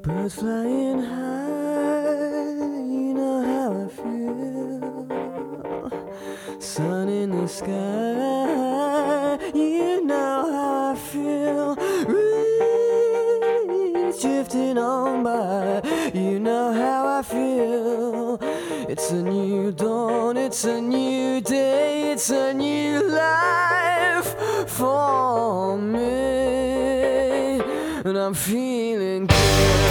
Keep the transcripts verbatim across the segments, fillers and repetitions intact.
Birds flying high, you know how I feel. Sun in the sky, you know how I feel. Breeze drifting on by, you know how I feel. It's a new dawn, it's a new day, it's a new life for me, and I'm feeling good.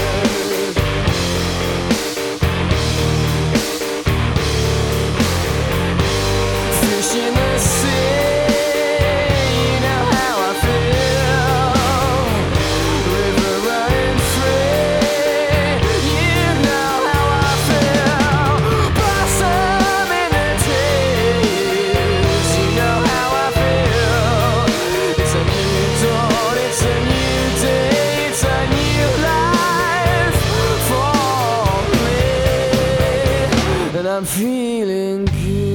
Fish in the sea, you know how I feel. River running free, you know how I feel. Blossom in the trees, you know how I feel. It's a new dawn, it's a new day, it's a new life for me, and I'm feeling good.